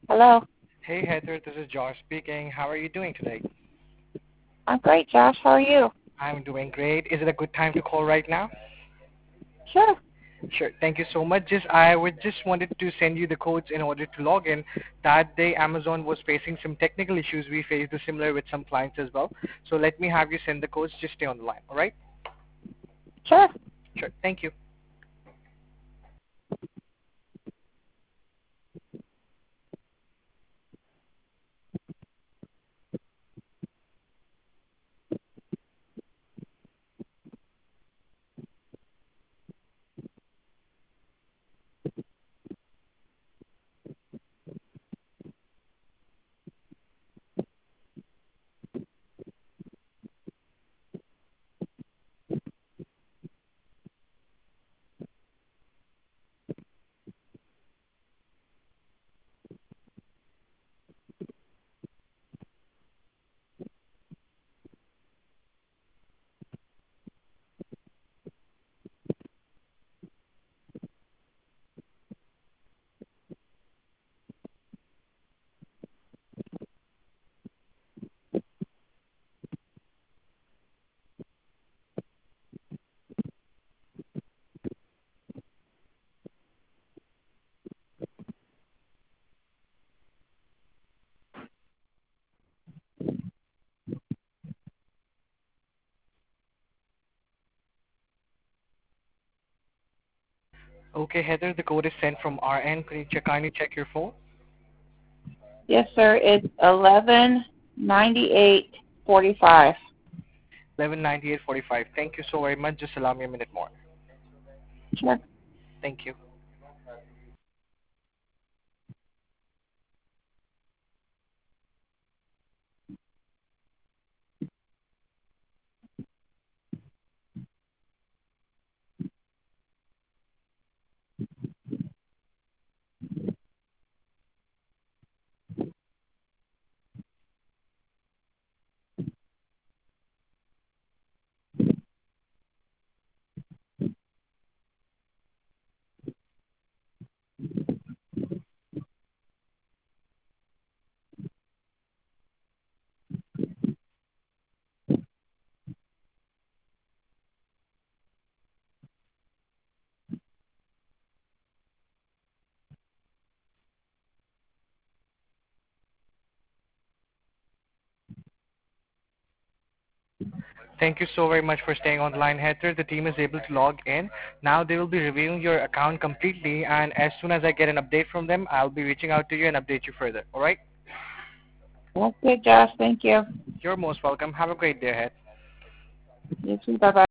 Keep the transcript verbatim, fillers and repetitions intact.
Hello. Hey Heather, this is Josh speaking. How are you doing today? I'm great, Josh. How are you? I'm doing great. Is it a good time to call right now? Sure. Sure. Thank you so much. Just I would just wanted to send you the codes in order to log in. That day Amazon was facing some technical issues. We faced the similar with some clients as well. So let me have you send the codes. Just stay on the line. All right? Sure. Sure. Thank you. Okay, Heather, the code is sent from our end. Can you check, kindly check your phone? Yes, sir. It's eleven ninety-eight forty-five. eleven ninety-eight forty-five. Thank you so very much. Just allow me a minute more. Sure. Thank you. Thank you so very much for staying on the line, Heather. The team is able to log in. Now they will be reviewing your account completely, and as soon as I get an update from them, I'll be reaching out to you and update you further. All right? That's good, Josh. Thank you. You're most welcome. Have a great day ahead. You too. Bye-bye.